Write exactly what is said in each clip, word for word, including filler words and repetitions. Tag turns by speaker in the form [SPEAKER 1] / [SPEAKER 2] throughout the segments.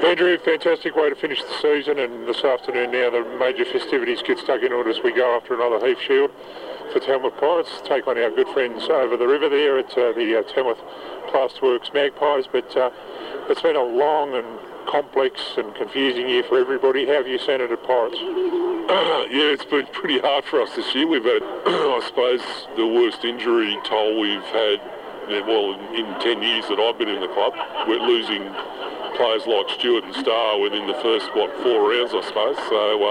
[SPEAKER 1] Andrew, fantastic way to finish the season, and this afternoon now the major festivities get stuck in order as we go after another Heath Shield for Tamworth Pirates. Take on our good friends over the river there at uh, the uh, Tamworth Plasterworks Magpies, but uh, it's been a long and complex and confusing year for everybody. How have you seen it at Pirates?
[SPEAKER 2] Uh, yeah, it's been pretty hard for us this year. We've had, I suppose, the worst injury toll we've had, well, in ten years that I've been in the club. We're losing players like Stewart and Starr within the first, what, four rounds, I suppose. So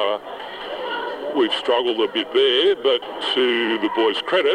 [SPEAKER 2] uh, we've struggled a bit there, but to the boys' credit,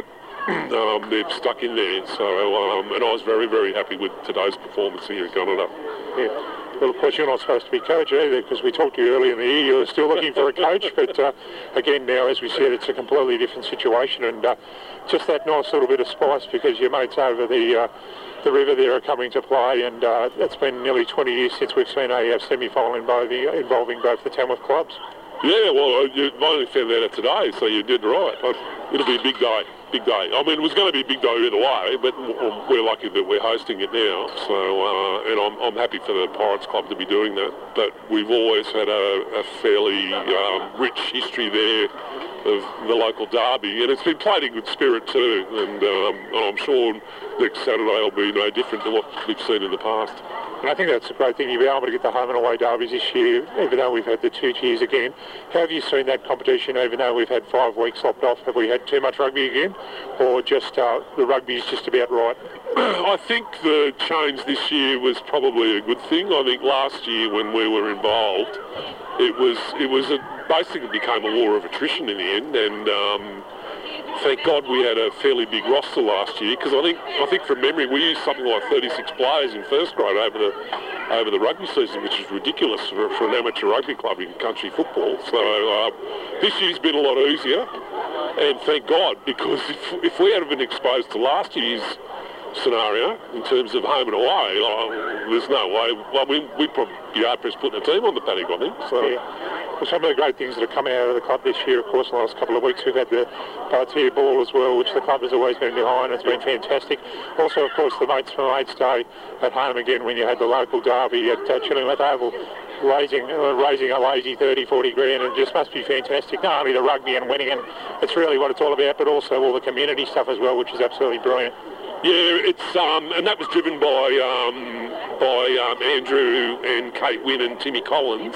[SPEAKER 2] um, they've stuck in there. So, um, and I was very, very happy with today's performance here at Gunnedah.
[SPEAKER 1] Yeah. Well, of course, you're not supposed to be coach either, because we talked to you earlier in the year. You were still looking for a coach, but uh, again, now, as we said, it's a completely different situation, and uh, just that nice little bit of spice because your mates over the uh, the river there are coming to play, and uh, it's been nearly twenty years since we've seen a uh, semi-final involving, involving both the Tamworth clubs.
[SPEAKER 2] Yeah, well, you only found that out today, so you did right. It'll be a big day, big day. I mean, it was going to be a big day either way, but we're lucky that we're hosting it now. So, uh, and I'm, I'm happy for the Pirates Club to be doing that. But we've always had a, a fairly um, rich history there of the local derby, and it's been played in good spirit too. And, um, and I'm sure next Saturday will be no different to what we've seen in the past.
[SPEAKER 1] And I think that's a great thing. You'll be able to get the home and away derbies this year, even though we've had the two tiers again. How have you seen that competition, even though we've had five weeks lopped off? Have we had too much rugby again, or just uh, the rugby's just about right?
[SPEAKER 2] I think the change this year was probably a good thing. I think last year when we were involved, it was it was a, basically became a war of attrition in the end, and um, thank God we had a fairly big roster last year, because I think I think from memory we used something like thirty-six players in first grade over the over the rugby season, which is ridiculous for, for an amateur rugby club in country football. So uh, this year's been a lot easier, and thank God, because if, if we had been exposed to last year's scenario in terms of home and away, oh, there's no way. Well, we, we'd probably be hard-pressed putting a team on the paddock, I think. So.
[SPEAKER 1] Yeah. Well, some of the great things that have come out of the club this year, of course, in the last couple of weeks, we've had the Bartier Ball as well, which the club has always been behind. It's been fantastic. Also, of course, the Mates for Mates Day at home again when you had the local derby at uh, Chillingworth Oval, raising, uh, raising a lazy thirty, forty grand, and it just must be fantastic. Not only the rugby and winning, and it's really what it's all about, but also all the community stuff as well, which is absolutely brilliant.
[SPEAKER 2] Yeah, it's um, and that was driven by um, by um, Andrew and Kate Wynn and Timmy Collins.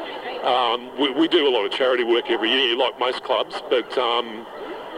[SPEAKER 2] Um, we, we do a lot of charity work every year, like most clubs, but um,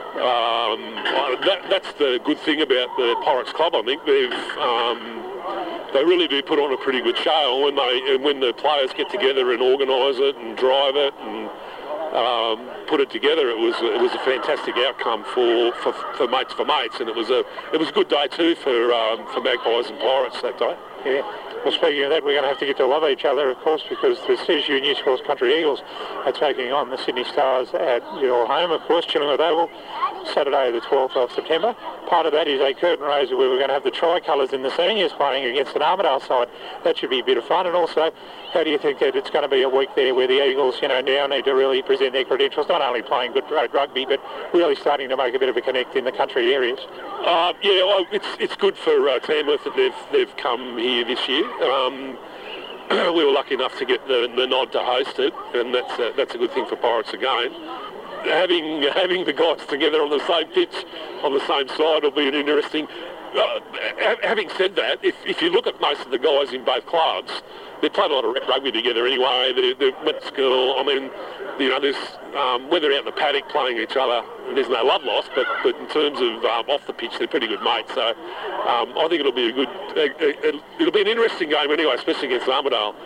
[SPEAKER 2] um, that, that's the good thing about the Pirates Club. I think they've um, they really do put on a pretty good show, and when they and when the players get together and organise it and drive it and um, put it together, it was it was a fantastic outcome for, for, for mates for mates, and it was a it was a good day too for um, for Magpies and Pirates that day.
[SPEAKER 1] Yeah. Well, speaking of that, we're going to have to get to love each other, of course, because the C S U New Cross Country Eagles are taking on the Sydney Stars at your home, of course, Chillingworth Oval, Saturday the twelfth of September. Part of that is a curtain raiser where we're going to have the tricolours in the seniors playing against an Armidale side. That should be a bit of fun. And also, how do you think that it's going to be a week there where the Eagles, you know, now need to really present their credentials, not only playing good rugby, but really starting to make a bit of a connect in the country areas?
[SPEAKER 2] Uh, yeah, well, it's it's good for uh, Tamworth that they've they've come here this year. Um, we were lucky enough to get the, the nod to host it, and that's a, that's a good thing for Pirates again. Having having the guys together on the same pitch, on the same side, will be an interesting. Uh, having said that, if, if you look at most of the guys in both clubs, they played a lot of rugby together anyway. They, they went to school. I mean, you know, there's um, when they're out in the paddock playing each other, there's no love lost. But, but in terms of um, off the pitch, they're pretty good mates. So um, I think it'll be a good, uh, it'll be an interesting game anyway, especially against Armidale.